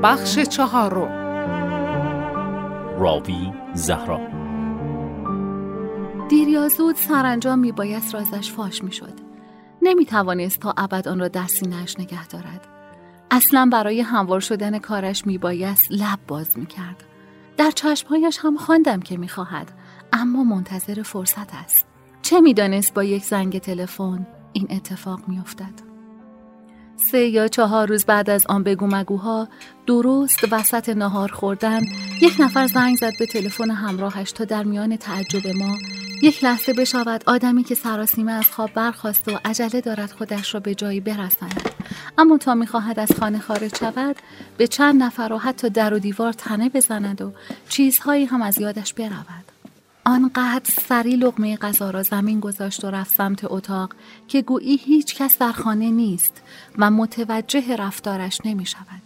بخش 4. راوی زهرا. دیر یا زود سرانجام میبایست رازش فاش میشد. نمیتوانست تا ابد آن را در سینه‌اش نگه دارد. اصلا برای هموار شدن کارش میبایست لب باز میکرد. در چشمهایش هم خواندم که میخواهد، اما منتظر فرصت است. چه میدانست با یک زنگ تلفن این اتفاق میافتد. 3 یا 4 روز بعد از آن بگو مگوها، درست وسط نهار خوردن، یک نفر زنگ زد به تلفن همراهش تا در میان تعجب ما یک لحظه بشود آدمی که سراسیمه از خواب برخاست و عجله دارد خودش را به جایی برساند، اما تا می‌خواهد از خانه خارج شود به چند نفر و حتی در و دیوار تنه بزند و چیزهایی هم از یادش برود. آنقدر سری لقمه غذا را زمین گذاشت و رفت سمت اتاق که گویی هیچ کس در خانه نیست و متوجه رفتارش نمی شود.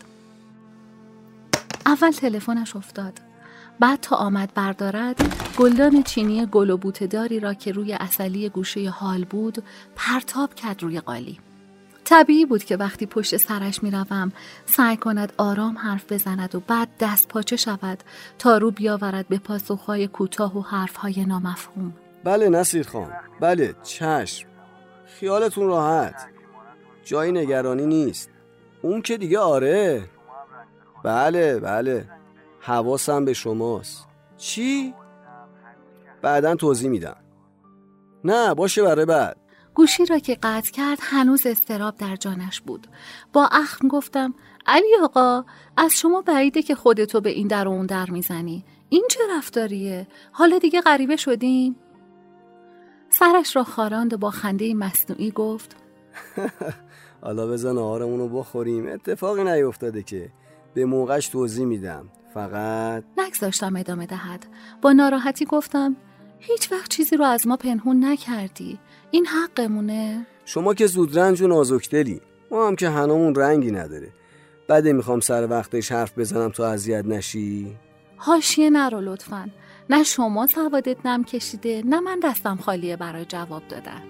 اول تلفنش افتاد. بعد تا آمد بردارد، گلدان چینی گل و بوته‌داری را که روی عسلی گوشه حال بود پرتاب کرد روی قالی. طبیعی بود که وقتی پشت سرش می روم سعی کند آرام حرف بزند و بعد دست پاچه شود تا رو بیاورد به پاسخهای کوتاه و حرفهای نامفهوم. بله نصیر خان، بله چشم، خیالتون راحت، جای نگرانی نیست. اون که دیگه آره، بله حواسم به شماست. چی؟ بعداً توضیح میدم. نه باشه برای بعد. گوشی را که قطع کرد هنوز اضطراب در جانش بود. با اخم گفتم علی آقا، از شما بعیده که خودتو به این در و اون در میزنی. این چه رفتاریه؟ حالا دیگه غریبه شدیم؟ سرش را خاراند و با خنده مصنوعی گفت حالا بزن آهارمونو بخوریم، اتفاقی نیفتاده که، به موقعش توضیح میدم. فقط نگذاشتم ادامه دهد. با ناراحتی گفتم هیچ وقت چیزی رو از ما پنهون نکردی، این حقمونه. شما که زودرنج و نازکدلی، ما هم که هنامون رنگی نداره. بعد میخوام سر وقتش حرف بزنم تو اذیت نشی. حاشیه نرو لطفاً. نه شما سوادت نم کشیده، نه من دستم خالیه برای جواب دادن.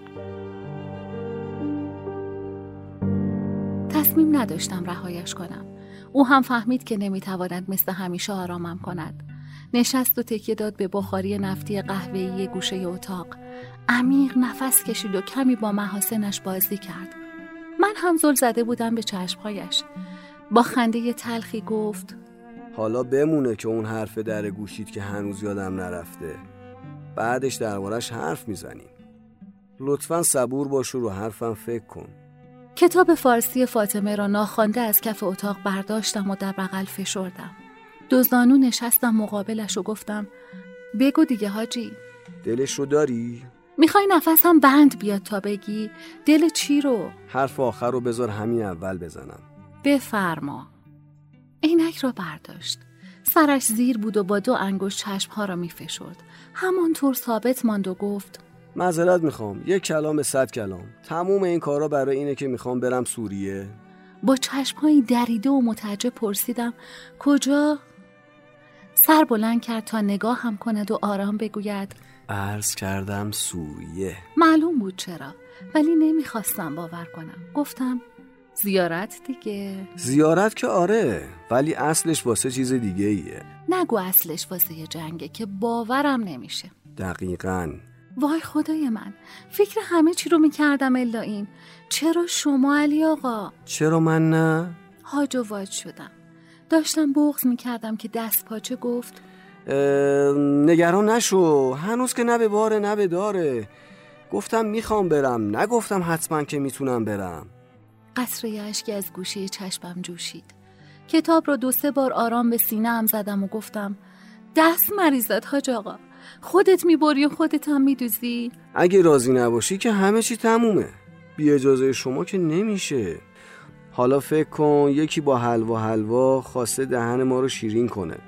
تصمیم نداشتم رهایش کنم. او هم فهمید که نمیتواند مثل همیشه آرامم کند. نشست و تکیه داد به بخاری نفتی قهوه‌ای گوشه اتاق. عمیق نفس کشید و کمی با محاسنش بازی کرد. من هم زل زده بودم به چشمهایش. با خنده تلخی گفت حالا بمونه که اون حرف در گوشید که هنوز یادم نرفته، بعدش دربارش حرف میزنیم. لطفاً صبور باش و رو حرفم فکر کن. کتاب فارسی فاطمه را ناخوانده از کف اتاق برداشتم و در بغل فشردم. 2 زانو نشستم مقابلش و گفتم بگو دیگه حاجی. دلش رو داری؟ میخوای نفسم بند بیاد تا بگی؟ دل چی رو؟ حرف آخر رو بذار همین اول بزنم. بفرما. عینک را برداشت. سرش زیر بود و با 2 انگشت چشمها را میفشرد. همانطور ثابت ماند و گفت معذرت میخوام، 1 کلام به 100 کلام. تموم این کارا برای اینه که میخوام برم سوریه. با چشمهایی دریده و متعجب پرسیدم کجا؟ سر بلند کرد تا نگاه هم کند و آرام بگوید عرض کردم سوریه. معلوم بود چرا، ولی نمیخواستم باور کنم. گفتم زیارت دیگه. زیارت که آره، ولی اصلش واسه چیز دیگه ایه. نگو اصلش واسه جنگه که باورم نمیشه. دقیقاً. وای خدای من، فکر همه چی رو میکردم الا این. چرا شما علی آقا؟ چرا من نه؟ هاج و واج شدم. داشتم بغض میکردم که دست پاچه گفت نگران نشو، هنوز که نه به باره نه به داره. گفتم میخوام برم، نگفتم حتما که میتونم برم. قطره اشکی از گوشه چشمم جوشید. کتاب رو 2-3 بار آرام به سینه هم زدم و گفتم دست مریضت حاج آقا، خودت میبری و خودت هم میدوزی. اگه راضی نباشی که همه چی تمومه، بی اجازه شما که نمیشه. حالا فکر کن یکی با حلوا خواسته دهن ما رو شیرین کنه،